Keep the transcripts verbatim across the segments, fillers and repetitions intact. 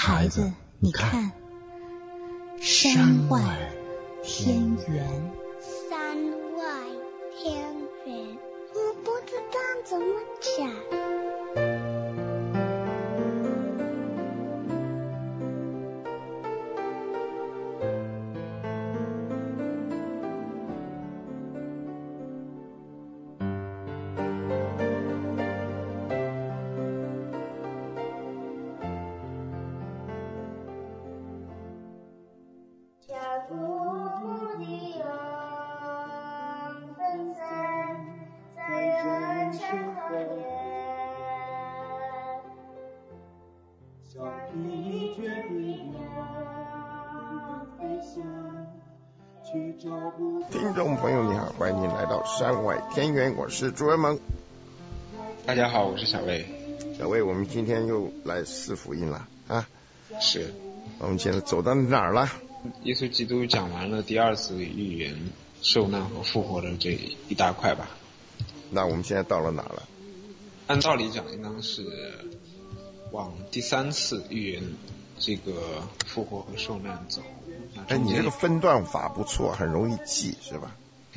孩子，你看，山外天圆。 山外天圆，我不知道怎么讲。 听众朋友你好，欢迎您来到山外天圆，我是朱文萌。 大家好，我是小魏。 小魏，我们今天又来四福音了啊！ 是， 我们现在走到哪儿了？ 耶稣基督讲完了第二次预言受难和复活的这一大块吧。 那我们现在到了哪了？ 按道理讲，应当是往第三次预言这个复活和受难走。 哎，你这个分段法不错，很容易记，是吧？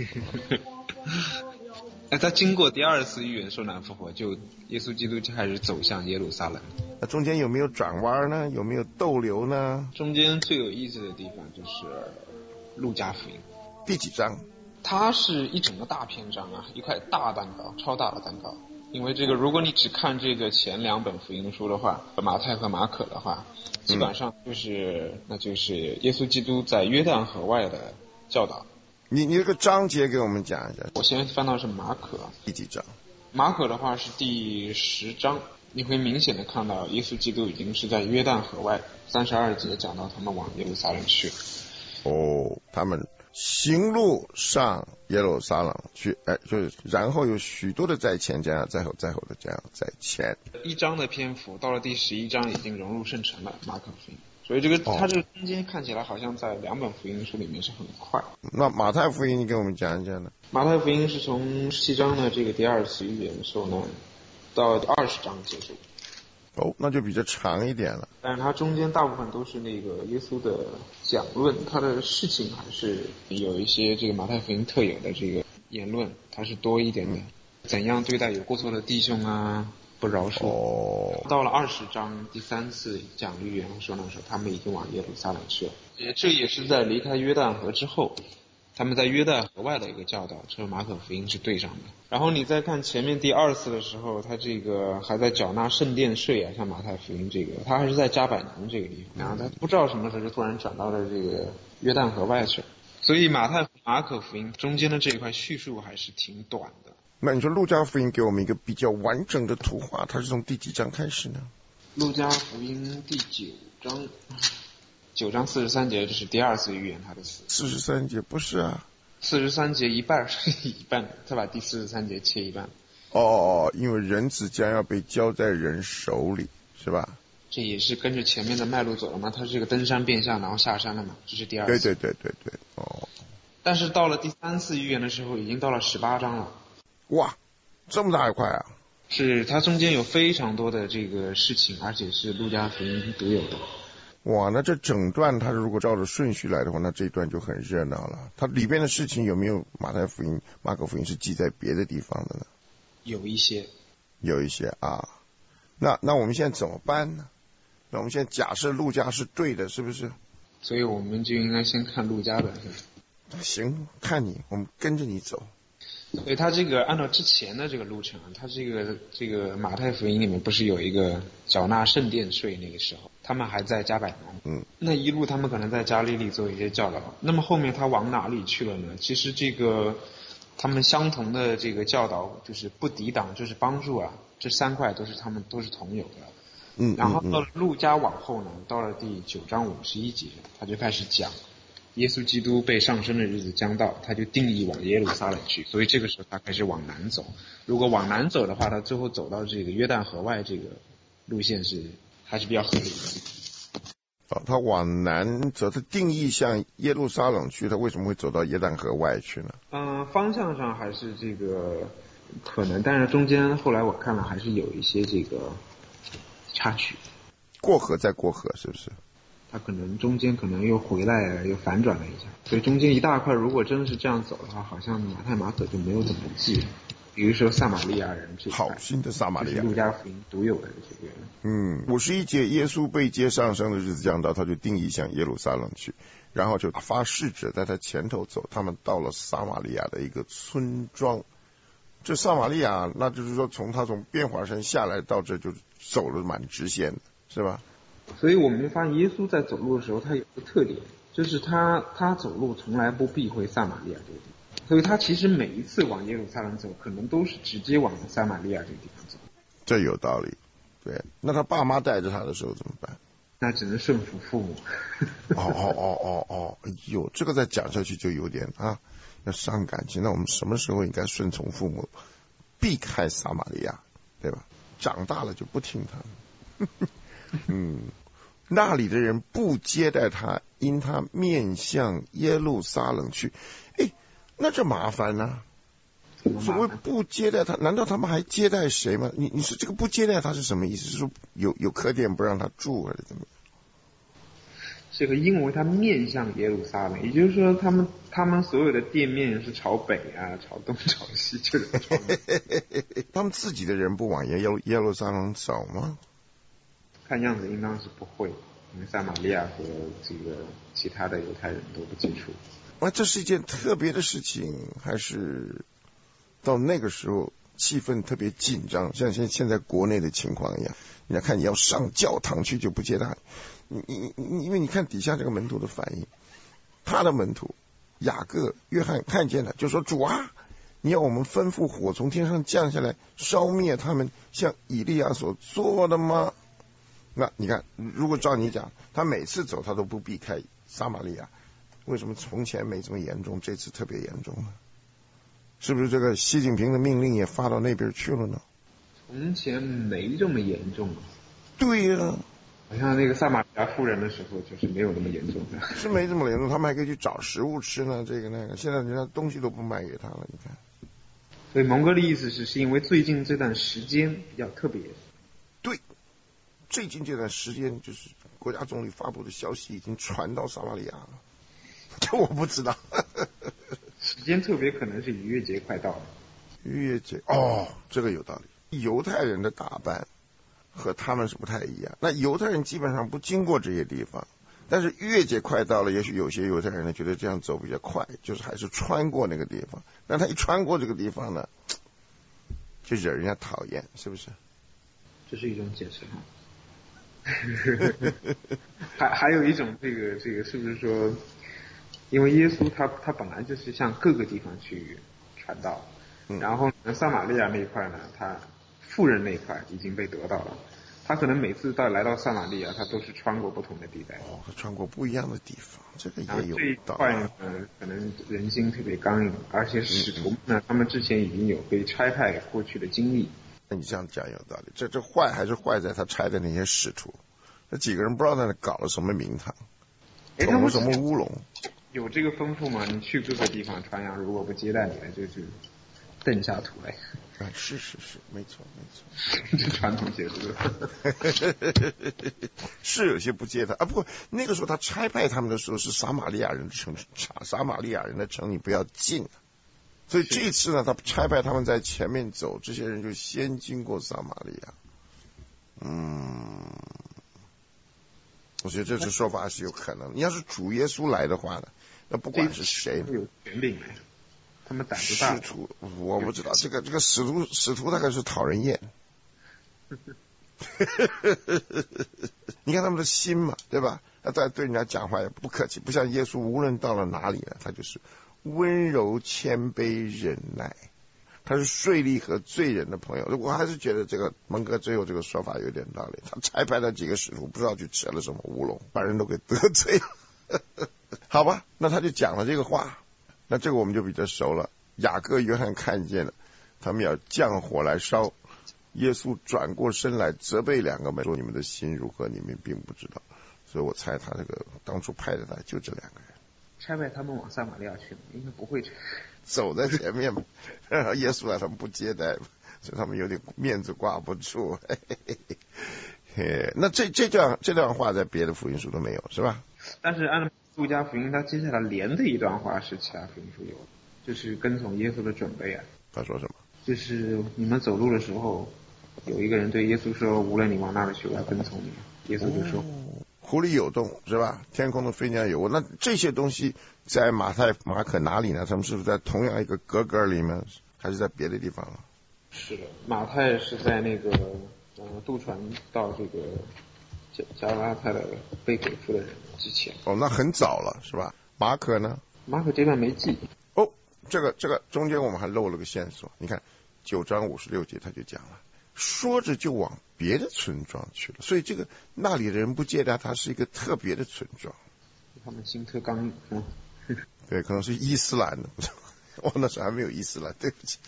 哎，他经过第二次预言受难复活，就耶稣基督就开始走向耶路撒冷。 那中间有没有转弯呢？有没有逗留呢？ 中间最有意思的地方就是路加福音。 第几章？ 它是一整个大篇章啊，一块大蛋糕，超大的蛋糕。因为这个，如果你只看这个前两本福音书的话，马太和马可的话，基本上就是、嗯、那就是耶稣基督在约旦河外的教导。 你你这个章节给我们讲一下。 我先翻到是马可第几章？ 马可的话是第十章，你会明显的看到耶稣基督已经是在约旦河外，三十二节讲到他们往耶路撒冷去。 哦，他们行路上耶路撒冷去，哎，就是然后有许多的在前，这样在后，在后的这样在前。 一章的篇幅到了第十一章已经融入圣城了，马可福音。所以这个、哦、它这个中间看起来好像在两本福音书里面是很快。 那马太福音你给我们讲一讲呢？ 马太福音是从十七章的这个第二次预言受难到二十章结束。 哦，那就比较长一点了。 但是它中间大部分都是那个耶稣的讲论，他的事情还是有一些这个马太福音特有的这个言论，它是多一点的。嗯、怎样对待有过错的弟兄啊，不饶恕。 哦。 到了二十章第三次讲预言说那时候，他们已经往耶路撒冷去了。也这也是在离开约旦河之后。他们在约旦河外的一个教导，这个马可福音是对上的。然后你再看前面第二次的时候，他这个还在缴纳圣殿税啊，像马太福音这个，他还是在加百农这个地方，然后他不知道什么时候就突然转到了这个约旦河外去了。所以马太、马可福音中间的这一块叙述还是挺短的。 那你说路加福音给我们一个比较完整的图画，它是从第几章开始呢？ 路加福音第九章。九章四十三节，这是第二次预言他的死。 四十三节不是啊？ 四十三节一半是一半的，他把第四十三节切一半。 哦哦哦，因为人子将要被交在人手里，是吧？ 这也是跟着前面的脉络走了吗？他是个登山变相，然后下山了嘛？这是第二次。 对对对对对，哦。 但是到了第三次预言的时候，已经到了十八章了。 哇，这么大一块啊！ 是，它中间有非常多的这个事情，而且是路加福音独有的。 哇，那这整段它如果照着顺序来的话，那这一段就很热闹了。它里边的事情有没有马太福音、马可福音是记在别的地方的呢？ 有一些， 有一些啊。那那我们现在怎么办呢？那我们现在假设路加是对的，是不是？ 所以我们就应该先看路加本身。 行，看你，我们跟着你走。 所以他这个按照之前的这个路程，他这个这个马太福音里面不是有一个缴纳圣殿税，那个时候他们还在加百农， 嗯， 那一路他们可能在加利利做一些教导。那么后面他往哪里去了呢？其实这个他们相同的这个教导就是不抵挡就是帮助啊，这三块都是他们都是同有的。 嗯， 然后到了路加往后呢，到了第九章五十一节，他就开始讲。耶稣基督被上升的日子将到，他就定义往耶路撒冷去，所以这个时候他开始往南走。如果往南走的话，他最后走到这个约旦河外，这个路线是还是比较合理的。 哦，他往南走，他定义向耶路撒冷去，他为什么会走到约旦河外去呢？ 嗯、呃，方向上还是这个可能，但是中间后来我看了还是有一些这个插曲。 过河再过河，是不是？ 他可能中间可能又回来又反转了一下，所以中间一大块如果真的是这样走的话，好像马太马可就没有怎么记了。比如说撒玛利亚人这块， 好心的撒玛利亚人， 路加福音独有的这个。 嗯，五十一节，耶稣被接上升的日子将到，他就定义向耶路撒冷去，然后就发使者在他前头走，他们到了撒玛利亚的一个村庄。这撒玛利亚，那就是说从他从变化山下来到这就走了蛮直线的，是吧？ 所以我们就发现耶稣在走路的时候，他有个特点，就是他他走路从来不避讳撒玛利亚这个地方，所以他其实每一次往耶路撒冷走，可能都是直接往撒玛利亚这个地方走。 这有道理，对。那他爸妈带着他的时候怎么办？ 那只能顺服父母。 哦哦哦哦哦，哎呦，这个再讲下去就有点啊，要伤感情。那我们什么时候应该顺从父母，避开撒玛利亚，对吧？长大了就不听他们。嗯，那里的人不接待他，因他面向耶路撒冷去。哎，那这麻烦呢、啊？所谓不接待他，难道他们还接待谁吗？你你说这个不接待他是什么意思？是说有有客店不让他住，还是怎么样？ 这个因为他面向耶路撒冷，也就是说他们他们所有的店面是朝北啊，朝东朝西，就是朝他们自己的人不往耶路耶路撒冷走吗？ 看样子应当是不会，因为撒玛利亚和这个其他的犹太人都不接触。 那这是一件特别的事情，还是到那个时候气氛特别紧张，像现现在国内的情况一样？人家看你要上教堂去就不接待你，你你因为你看底下这个门徒的反应，他的门徒雅各、约翰看见了，就说：“主啊，你要我们吩咐火从天上降下来，烧灭他们，像以利亚所做的吗？”那你看，如果照你讲，他每次走他都不避开撒玛利亚，为什么从前没这么严重，这次特别严重呢？是不是这个习近平的命令也发到那边去了呢？ 从前没这么严重。 对呀、啊， 好像那个撒玛利亚妇人的时候就是没有那么严重的。 是没这么严重，他们还可以去找食物吃呢，这个那个，现在人家东西都不卖给他了，你看。 所以蒙哥的意思是，是因为最近这段时间比较特别。 对，最近这段时间就是国家总理发布的消息已经传到撒玛利亚了，这我不知道。 时间特别可能是逾越节快到了。 逾越节哦，这个有道理。犹太人的打扮和他们是不太一样，那犹太人基本上不经过这些地方，但是逾越节快到了，也许有些犹太人呢觉得这样走比较快，就是还是穿过那个地方。但他一穿过这个地方呢，就惹人家讨厌，是不是？ 这是一种解释哈。还还有一种这个这个是不是说，因为耶稣他他本来就是向各个地方去传道，嗯、然后呢撒玛利亚那一块呢，他妇人那一块已经被得到了，他可能每次到来到撒玛利亚，他都是穿过不同的地带。 哦，他穿过不一样的地方，这个也有道理。 这一块呢，可能人心特别刚硬，而且使徒呢，嗯、他们之前已经有被差派过去的经历。 那你这样讲有道理，这这坏还是坏在他差的那些使徒，那几个人不知道在那搞了什么名堂，捅了什么乌龙。 有这个吩咐吗？你去各个地方传扬，如果不接待你了，就就蹬下土来。 啊，是是是，没错没错， 这传统解释。 是有些不接他啊，不过那个时候他差派他们的时候是撒玛利亚人的城，撒玛利亚人的城你不要进。所以这一次呢，他差派他们在前面走，这些人就先经过撒玛利亚。嗯，我觉得这次说法是有可能。你要是主耶稣来的话呢，那不管是谁， 有权柄来，他们胆子大。 使徒我不知道，这个这个使徒使徒大概是讨人厌。你看他们的心嘛，对吧？他在对人家讲话也不客气，不像耶稣，无论到了哪里呢，他就是温柔谦卑忍耐，他是税吏和罪人的朋友。我还是觉得这个蒙哥最后这个说法有点道理，他差派了几个使徒不知道去扯了什么乌龙，把人都给得罪了。好吧，那他就讲了这个话，那这个我们就比较熟了。雅各约翰看见了，他们要降火来烧，耶稣转过身来责备两个门，说你们的心如何，你们并不知道。所以我猜他这个当初派的他就这两个人。 差派他们往撒玛利亚去，应该不会去。 走在前面嘛，耶稣来他们不接待，所以他们有点面子挂不住。嘿嘿嘿嘿，那这这段这段话在别的福音书都没有，是吧？ 但是按照路加福音，他接下来连的一段话是其他福音书有的，就是跟从耶稣的准备啊。 他说什么？ 就是你们走路的时候，有一个人对耶稣说：“无论你往哪里去，我要跟从你。”耶稣就说：“ 哦、湖里有洞，是吧？天空的飞鸟有窝。”那这些东西在马太、马可哪里呢？他们是不是在同样一个格格里面，还是在别的地方啊？ 是的，马太是在那个呃渡船到这个加加拉太的被给付的人之前。 哦，那很早了，是吧？马可呢？ 马可这段没记。 哦，这个这个中间我们还漏了个线索。你看九章五十六节他就讲了，说着就往别的村庄去了。所以这个那里的人不接待他，是一个特别的村庄。 他们心特刚硬。嗯， 对，可能是伊斯兰的。我那时候还没有伊斯兰，对不起。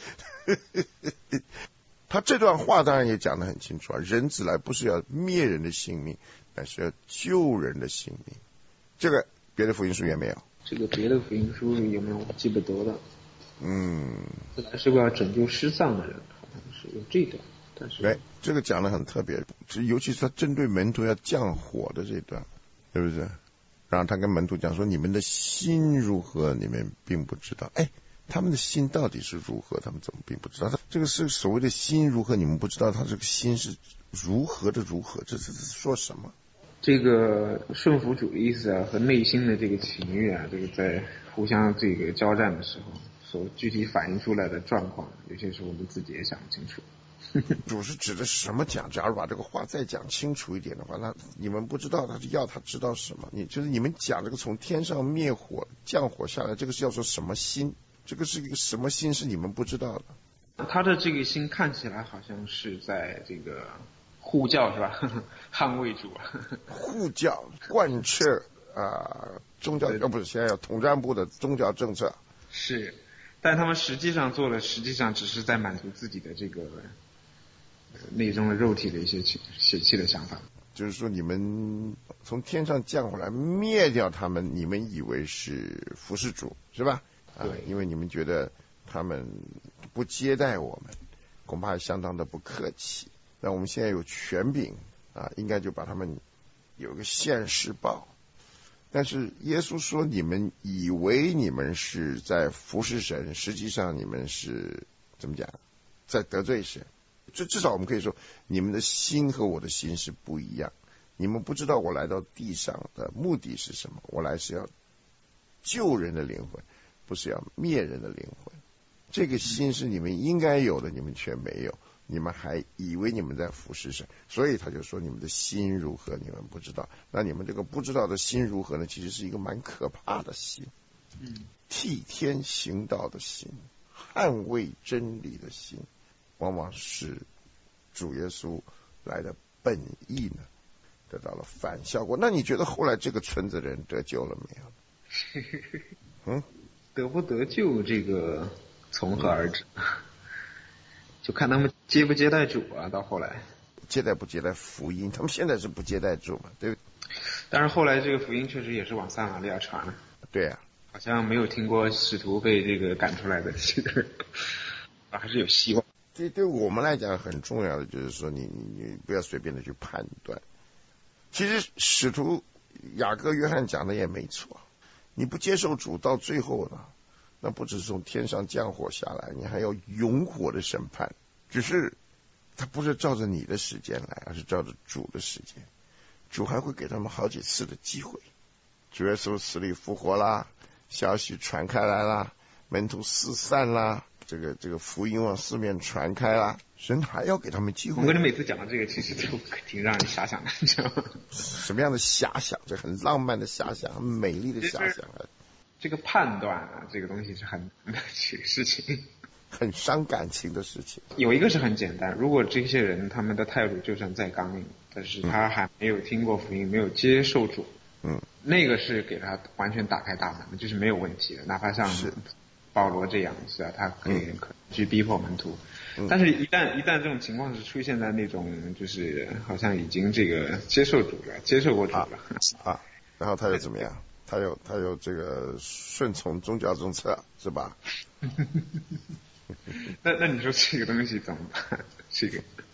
他这段话当然也讲得很清楚啊，人子来不是要灭人的性命，乃是要救人的性命。这个别的福音书也没有。 这个别的福音书有没有记不得的？ 嗯， 子来是为了拯救失丧的人，好像是有这段。但是， 对，这个讲得很特别，尤其是他针对门徒要降火的这段，对不对？然后他跟门徒讲说：“你们的心如何，你们并不知道。”哎，他们的心到底是如何？他们怎么并不知道？他这个是所谓的心如何，你们不知道，他这个心是如何的如何？这这这说什么？ 这个顺服主的意思啊，和内心的这个情欲啊，这个在互相这个交战的时候，所具体反映出来的状况，有些时候我们自己也想不清楚。 主是指的什么讲？假如把这个话再讲清楚一点的话，那你们不知道他是要他知道什么？你就是你们讲这个从天上灭火降火下来，这个是要说什么心？这个是一个什么心是你们不知道的？ 他的这个心看起来好像是在这个护教是吧？捍卫主， 护教贯彻啊、呃、宗教，哦不是现在要统战部的宗教政策是，但他们实际上做的，实际上只是在满足自己的这个内中的肉体的一些血气的想法。 就是说，你们从天上降下来灭掉他们，你们以为是服侍主是吧？啊，因为你们觉得他们不接待我们，恐怕相当的不客气。那我们现在有权柄啊，应该就把他们有个现世报。但是耶稣说，你们以为你们是在服侍神，实际上你们是怎么讲，在得罪神。这至少我们可以说，你们的心和我的心是不一样。你们不知道我来到地上的目的是什么，我来是要救人的灵魂，不是要灭人的灵魂。这个心是你们应该有的，你们却没有，你们还以为你们在服侍神，所以他就说你们的心如何，你们不知道。那你们这个不知道的心如何呢？其实是一个蛮可怕的心， 嗯， 替天行道的心，捍卫真理的心，往往是主耶稣来的本意呢，得到了反效果。那你觉得后来这个村子人得救了没有？嗯， 得不得救这个从何而知？就看他们接不接待主啊。到后来接待不接待福音，他们现在是不接待主嘛，对不对？ 但是后来这个福音确实也是往撒玛利亚传了。 对啊， 好像没有听过使徒被这个赶出来的，这个还是有希望。 这对我们来讲很重要的就是说你，你你不要随便的去判断。其实使徒雅各、约翰讲的也没错，你不接受主，到最后呢，那不只是从天上降火下来，你还要永火的审判。只是他不是照着你的时间来，而是照着主的时间。主还会给他们好几次的机会。主耶稣死里复活啦，消息传开来啦，门徒四散啦，这个这个福音往四面传开啦，神还要给他们机会。 我跟你每次讲的这个，其实都挺让人遐想的，你知道吗？ 什么样的遐想？这很浪漫的遐想，很美丽的遐想。 这个判断啊，这个东西是很难的这个事情， 很伤感情的事情。 有一个是很简单，如果这些人他们的态度就算再刚硬，但是他还没有听过福音，没有接受主， 嗯， 那个是给他完全打开大门的，就是没有问题的。哪怕像保罗这样是啊，他可以可能去逼迫门徒，嗯、但是一旦一旦这种情况是出现在那种就是好像已经这个接受主了，接受过主了啊, 啊，然后他又怎么样？他有他有这个顺从宗教政策是吧？ 那那你说这个东西怎么办？这个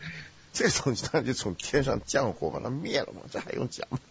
这个东西当然就从天上降火把它灭了嘛，这还用讲吗？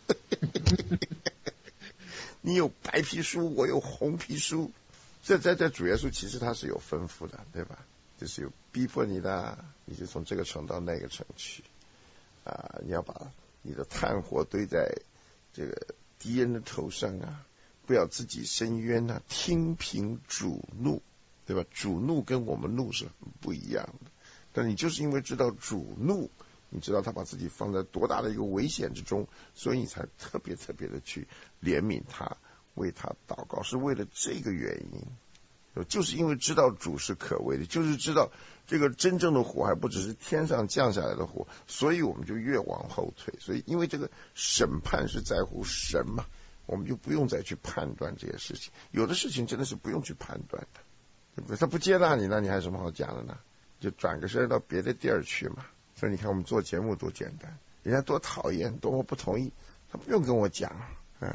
你有白皮书，我有红皮书，这在在主耶稣其实他是有吩咐的，对吧？就是有逼迫你的，你就从这个城到那个城去啊！你要把你的炭火堆在这个敌人的头上啊，不要自己伸冤啊，听凭主怒，对吧？主怒跟我们怒是很不一样的，但你就是因为知道主怒，你知道他把自己放在多大的一个危险之中，所以你才特别特别的去怜悯他，为他祷告，是为了这个原因。就是因为知道主是可畏的，就是知道这个真正的火还不只是天上降下来的火，所以我们就越往后退。所以因为这个审判是在乎神嘛，我们就不用再去判断这些事情。有的事情真的是不用去判断的，对不对？他不接纳你，那你还有什么好讲的呢？就转个身到别的地儿去嘛。所以你看我们做节目多简单，人家多讨厌，多么不同意，他不用跟我讲，嗯，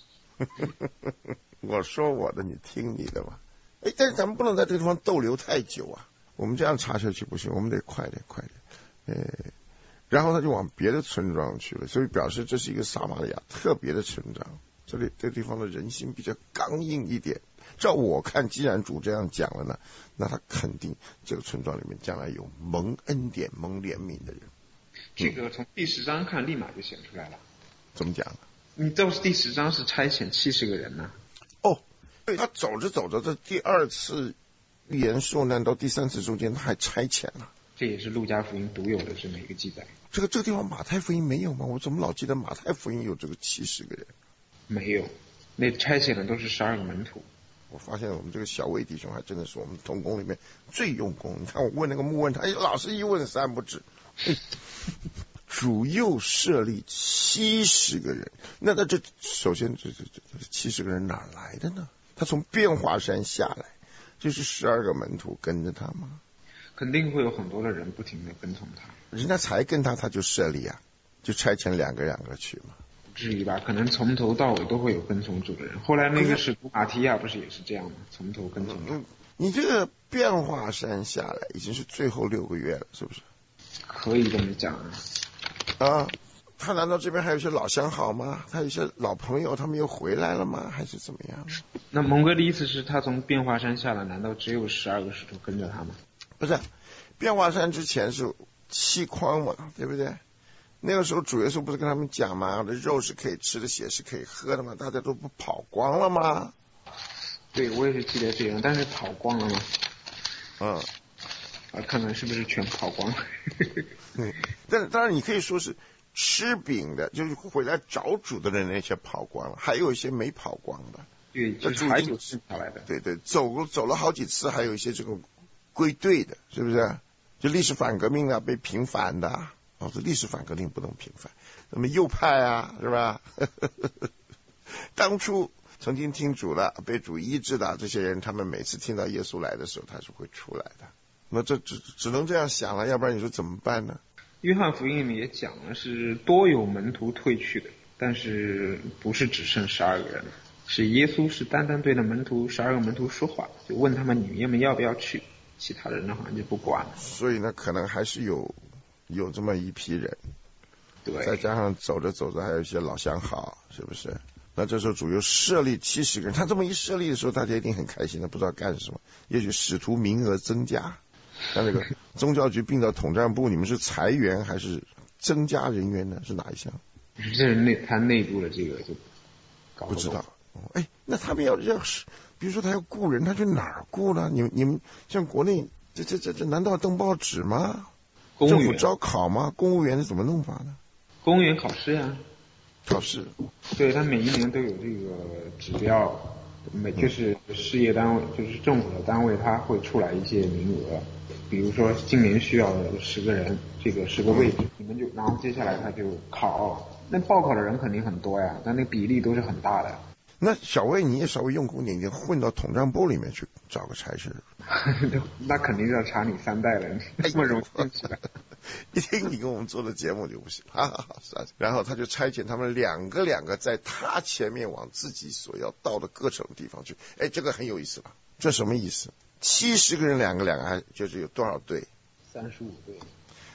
我说我的，你听你的嘛。哎，但是咱们不能在这个地方逗留太久啊！我们这样查下去不行，我们得快点快点。哎，然后他就往别的村庄去了，所以表示这是一个撒玛利亚特别的村庄。这里这个地方的人心比较刚硬一点。照我看，既然主这样讲了呢，那他肯定这个村庄里面将来有蒙恩典、蒙怜悯的人。 这个从第十章看，立马就显出来了。 怎么讲呢？ 你到第十章是差遣七十个人呢、 啊。哦。对，他走着走着，这第二次预言受难到第三次中间，他还差遣了。 这也是路加福音独有的这么一个记载。 这个这个地方马太福音没有吗？我怎么老记得马太福音有这个七十个人？ 没有，那差遣的都是十二个门徒。 我发现我们这个小魏弟兄还真的是我们同工里面最用功。你看我问那个木问他，哎，老是一问三不知。哎主又设立七十个人，那那这首先这这这这七十个人哪来的呢？他从变化山下来，就是十二个门徒跟着他吗？ 肯定会有很多的人不停的跟从他。 人家才跟他，他就设立啊，就差遣两个两个去嘛。 不至于吧？可能从头到尾都会有跟从主的人。后来那个使徒马提亚不是也是这样吗？从头跟从主。 嗯，你这个变化山下来已经是最后六个月了，是不是？ 可以这么讲啊。 啊，他难道这边还有一些老相好吗？他有一些老朋友，他们又回来了吗？还是怎么样？ 那蒙哥的意思是他从变化山下来，难道只有十二个使徒跟着他吗？ 不是，变化山之前是气筐嘛，对不对？那个时候主耶稣不是跟他们讲吗？的肉是可以吃的，血是可以喝的嘛，大家都不跑光了吗？ 对，我也是记得这样，但是跑光了吗？ 嗯。 啊，看看是不是全跑光了。 嗯，但当然你可以说是吃饼的，就是回来找主的人那些跑光了，还有一些没跑光的。 对，就是还有剩下来的。 对对，走走了好几次，还有一些这个归队的，是不是？就历史反革命啊，被平反的。哦，这历史反革命不能平反。那么右派啊，是吧？当初曾经听主的、被主医治的这些人，他们每次听到耶稣来的时候，他是会出来的。那这只只能这样想了，要不然你说怎么办呢？ 约翰福音里面也讲了，是多有门徒退去的，但是不是只剩十二个人，是耶稣是单单对着门徒十二个门徒说话，就问他们你们要不要去，其他的人好像就不管了。 所以呢，可能还是有有这么一批人， 对， 再加上走着走着还有一些老相好，是不是？那这时候主又设立七十个人，他这么一设立的时候，大家一定很开心的，不知道干什么。也许使徒名额增加。像那个宗教局并到统战部，你们是裁员还是增加人员呢？是哪一项？ 这是内他内部的这个就搞不知道。哎，那他们要要是，比如说他要雇人，他去哪儿雇呢？你们你们像国内这这这这，难道登报纸吗？ 公务员政府招考吗？公务员是怎么弄法呢？ 公务员考试呀， 考试。 对，他每一年都有这个指标，每就是事业单位，就是政府的单位，他会出来一些名额。比如说今年需要十个人，这个十个位置，你们就，然后接下来他就考，那报考的人肯定很多呀，但那比例都是很大的。 那小魏你也稍微用功点，你混到统战部里面去找个差事。 那肯定要查你三代了，这么容易进去的。 一听你跟我们做的节目就不行，哈哈哈。然后他就差遣他们两个两个在他前面往自己所要到的各种地方去。哎，这个很有意思吧？这什么意思？七十个人两个两个，还就是有多少队？ 三十五队。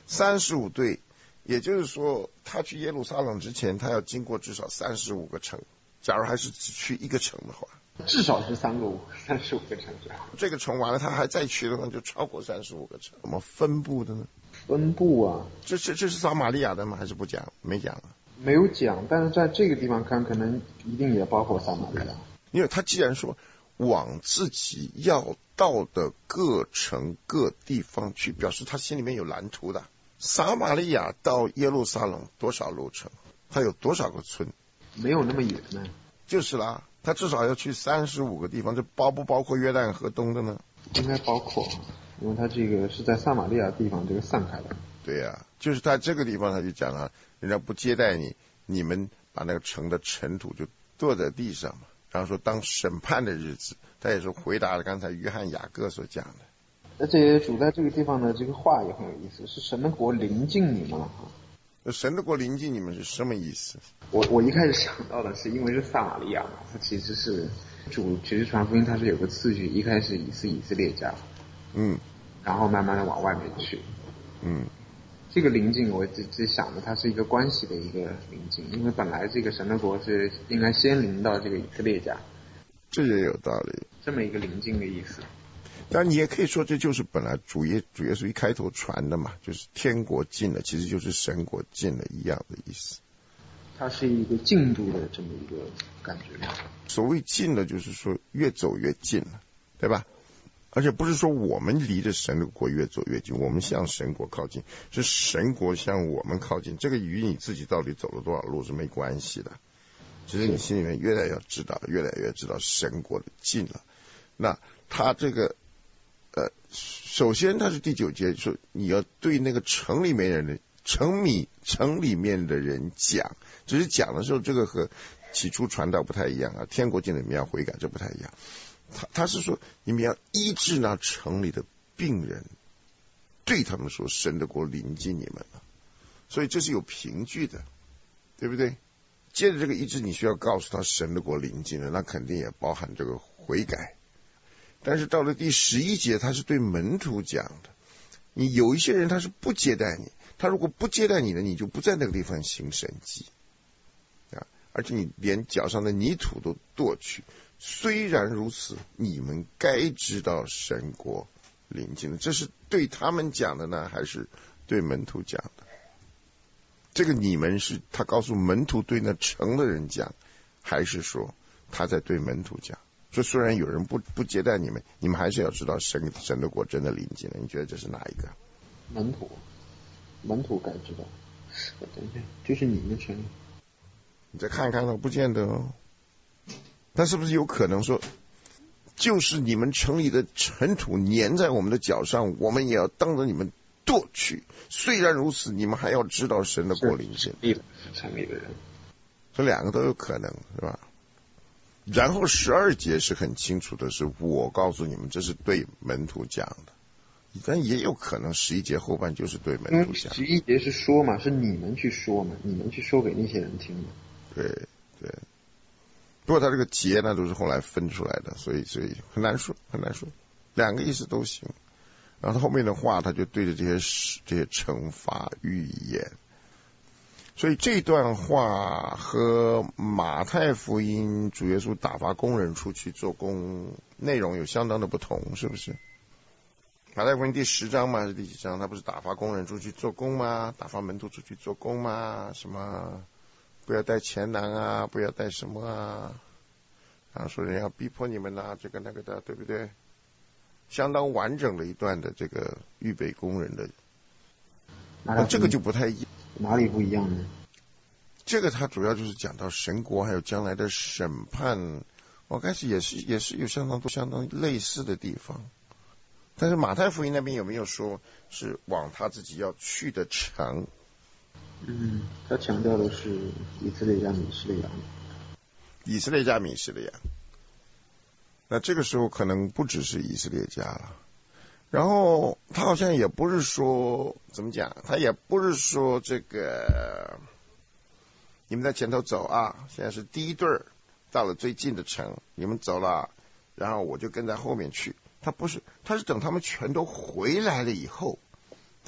三十五对，也就是说他去耶路撒冷之前，他要经过至少三十五个城。假如还是只去一个城的话， 至少是三个五三十五个城市。 这个城完了，他还再去的话，就超过三十五个城。怎么分布的呢？ 分布啊， 这是这是撒玛利亚的吗？还是不讲？没讲啊。 没有讲，但是在这个地方看，可能一定也包括撒玛利亚。 因为他既然说往自己要到的各城各地方去，表示他心里面有蓝图的。撒玛利亚到耶路撒冷多少路程？他有多少个村？ 没有那么远呢。 就是啦，他至少要去三十五个地方，这包不包括约旦河东的呢？ 应该包括，因为他这个是在撒玛利亚地方这个散开的。 对呀、啊，就是他这个地方他就讲了，人家不接待你，你们把那个城的尘土就跺在地上嘛。然后说当审判的日子，他也是回答了刚才约翰雅各所讲的。 而且主在这个地方的这个话也很有意思，是神的国临近你们了哈。 神的国临近你们是什么意思？ 我我一开始想到的是，因为是撒玛利亚嘛，它其实是主其实传福音它是有个次序，一开始以是以色列家， 嗯， 然后慢慢的往外面去， 嗯， 这个临近我只只想着它是一个关系的一个临近，因为本来这个神的国是应该先临到这个以色列家， 这也有道理， 这么一个临近的意思。 但你也可以说这就是本来主耶主耶稣一开头传的嘛，就是天国近了，其实就是神国近了一样的意思。 它是一个进度的这么一个感觉。 所谓近了，就是说越走越近了，对吧？而且不是说我们离着神的国越走越近，我们向神国靠近，是神国向我们靠近。这个与你自己到底走了多少路是没关系的，只是你心里面越来越知道，越来越知道神国的近了。那他这个呃，首先他是第九节说你要对那个城里面人的城里城里面的人讲，只是讲的时候这个和起初传道不太一样啊，天国近了你们要悔改，这不太一样。他他是说你们要医治那城里的病人，对他们说神的国临近你们了，所以这是有凭据的，对不对？接着这个医治你需要告诉他神的国临近了，那肯定也包含这个悔改。但是到了第十一节，他是对门徒讲的，你有一些人他是不接待你，他如果不接待你呢，你就不在那个地方行神迹啊，而且你连脚上的泥土都跺去。虽然如此，你们该知道神国临近了。这是对他们讲的呢，还是对门徒讲的？这个你们是他告诉门徒对那城的人讲，还是说他在对门徒讲？说虽然有人不不接待你们，你们还是要知道神神的国真的临近了。你觉得这是哪一个？ 门徒，门徒该知道。等一下，就是你们城。 你再看看呢，不见得哦。但是不是有可能说，就是你们城里的尘土粘在我们的脚上，我们也要当着你们跺去？虽然如此，你们还要知道神的国临近。 是城里的人， 这两个都有可能，是吧？然后十二节是很清楚的，是我告诉你们，这是对门徒讲的，但也有可能十一节后半就是对门徒讲的。 十一节是说嘛，是你们去说嘛，你们去说给那些人听嘛。 对对。不过他这个节呢，都是后来分出来的，所以所以很难说，很难说，两个意思都行。然后他后面的话，他就对着这些这些惩罚预言。所以这段话和马太福音主耶稣打发工人出去做工内容有相当的不同，是不是？马太福音第十章嘛，还是第几章？他不是打发工人出去做工吗？打发门徒出去做工吗？什么不要带钱囊啊，不要带什么啊，然后说人要逼迫你们啊，这个那个的，对不对？相当完整的一段的这个预备工人的，那这个就不太一样。 哪里不一样呢？ 这个它主要就是讲到神国还有将来的审判，我开始也是也是有相当多相当类似的地方。但是马太福音那边有没有说是往他自己要去的城？ 嗯，他强调的是以色列加米士利亚。 以色列加米士利亚，那这个时候可能不只是以色列家了。然后他好像也不是说怎么讲，他也不是说这个你们在前头走啊，现在是第一队到了最近的城，你们走了，然后我就跟在后面去。他不是，他是等他们全都回来了以后，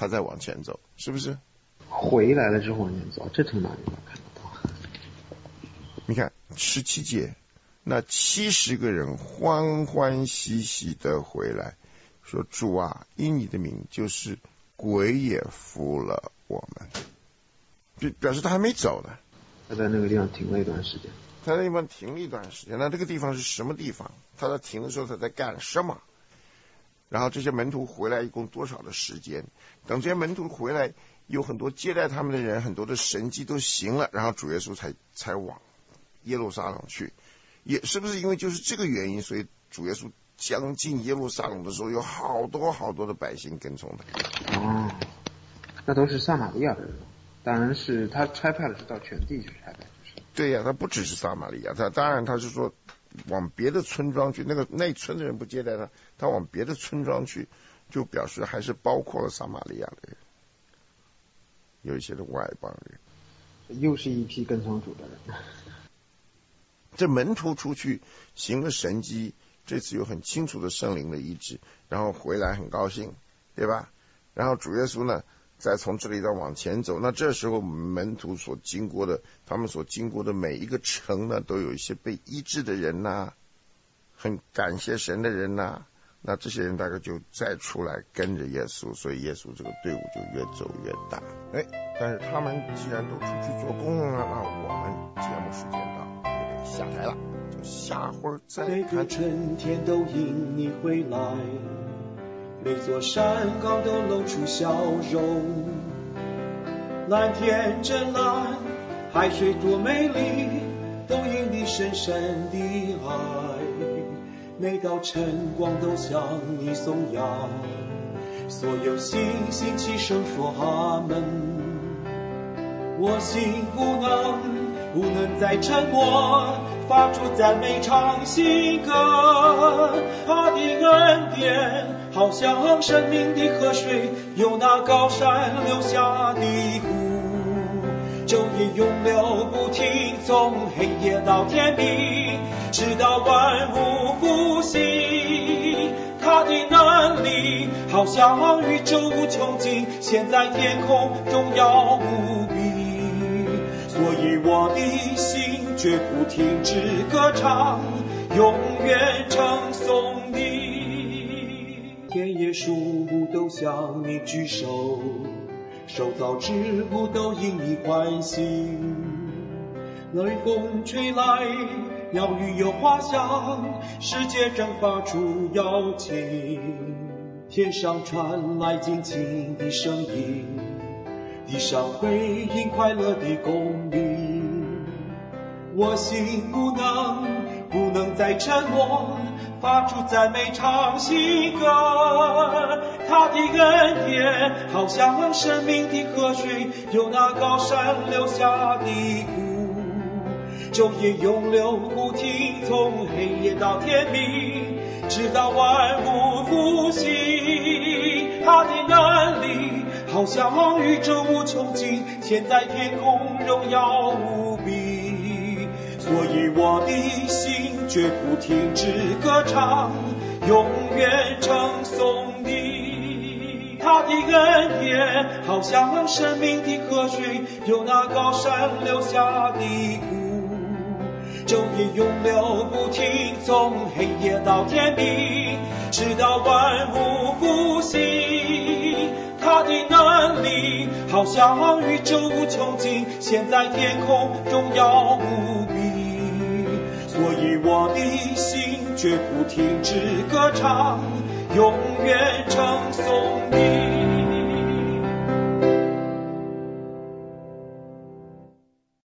他再往前走，是不是？ 回来了之后往前走，这从哪里能看得到？ 你看十七节，那七十个人欢欢喜喜的回来，说主啊，因你的名，就是鬼也服了我们，就表示他还没走呢。 他在那个地方停了一段时间。 他在那地方停了一段时间，那这个地方是什么地方？他在停的时候他在干什么？然后这些门徒回来一共多少的时间？等这些门徒回来，有很多接待他们的人，很多的神迹都行了，然后主耶稣才才往耶路撒冷去。也是不是因为就是这个原因，所以主耶稣将近耶路撒冷的时候，有好多好多的百姓跟从他？ 哦，那都是撒玛利亚的人，当然是他差派的是到全地去差派。 对呀、啊，他不只是撒玛利亚，他当然他是说往别的村庄去，那个那村的人不接待他，他往别的村庄去，就表示还是包括了撒玛利亚的人，有一些的外邦人， 又是一批跟从主的人。 这门徒出去行了神迹，这次有很清楚的圣灵的医治，然后回来很高兴，对吧？然后主耶稣呢再从这里再往前走，那这时候门徒所经过的，他们所经过的每一个城呢，都有一些被医治的人呐、啊，很感谢神的人呐、啊，那这些人大概就再出来跟着耶稣，所以耶稣这个队伍就越走越大。哎，但是他们既然都出去做工了，那我们节目时间到，也得下台了，就下会儿再看。 每个春天都因你回来，每座山岗都露出笑容，蓝天真蓝，海水多美丽，都因你深深的爱。每道晨光都向你颂扬，所有星星齐声说阿门。我心不能不能再沉默，发出赞美唱新歌。他的恩典好像生命的河水，由那高山流下的湖，昼夜永流不停，从黑夜到天明，直到万物复兴。他的能力好像宇宙无穷尽，现在天空荣耀无比，所以我的心绝不停止歌唱，永远称颂你。田野树木都向你举手，受造之物都因你欢喜。雷风吹来，鸟语有花香，世界正发出邀请。天上传来静静的声音，地上回应快乐的公鸣。我心不能不能再沉默，发出赞美唱新歌。他的恩典好像生命的河水，由那高山流下的湖，昼夜永流不停，从黑夜到天明，直到万物复兴。他的能力好像宇宙无穷尽，现在天空荣耀无比，所以我的心绝不停止歌唱，永远称颂你。他的恩典好像生命的河水，由那高山流下的湖，昼夜永流不停，从黑夜到天明，直到万物复兴。他的能力好像宇宙无穷尽，现在天空荣耀无比，所以我的心绝不停止歌唱，永远称颂你。